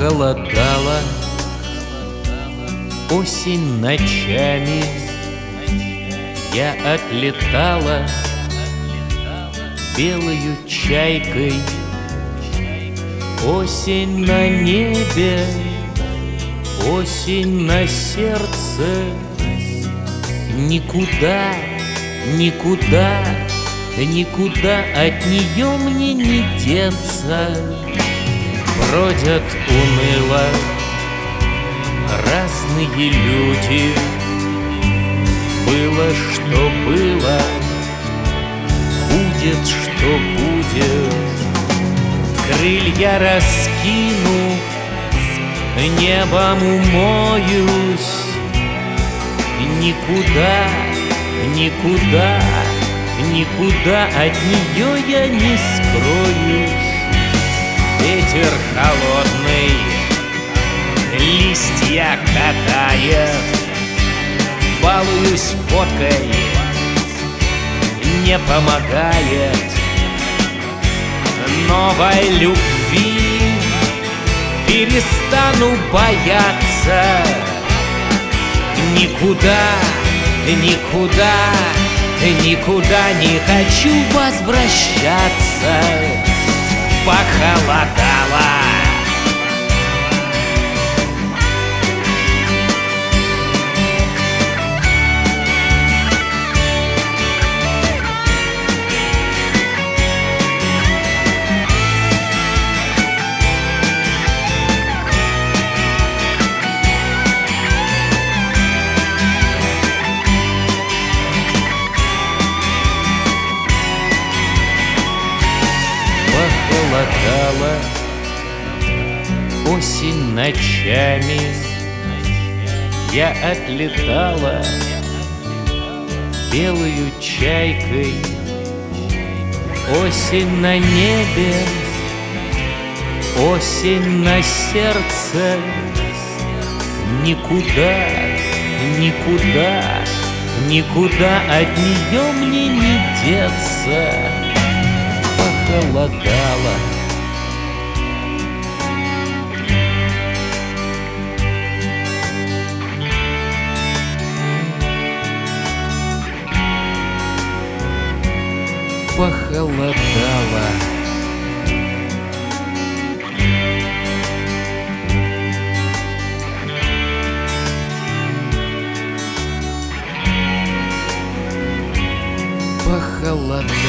Похолодало осень ночами, я отлетала белою чайкой. Осень на небе, осень на сердце. Никуда, никуда, никуда от нее мне не деться. Бродят уныло разные люди. Было, что было, будет, что будет. Крылья раскинув, небом умоюсь. Никуда, никуда, никуда от нее я не скроюсь. Ветер холодный листья катает. Балуюсь водкой, не помогает. Новой любви перестану бояться. Никуда, никуда, никуда не хочу возвращаться. Похолодало. Похолодало осень ночами, я отлетала белою чайкой. Осень на небе, осень на сердце. Никуда, никуда, никуда от нее мне не деться. Похолодало. Похолодало. Похолодало.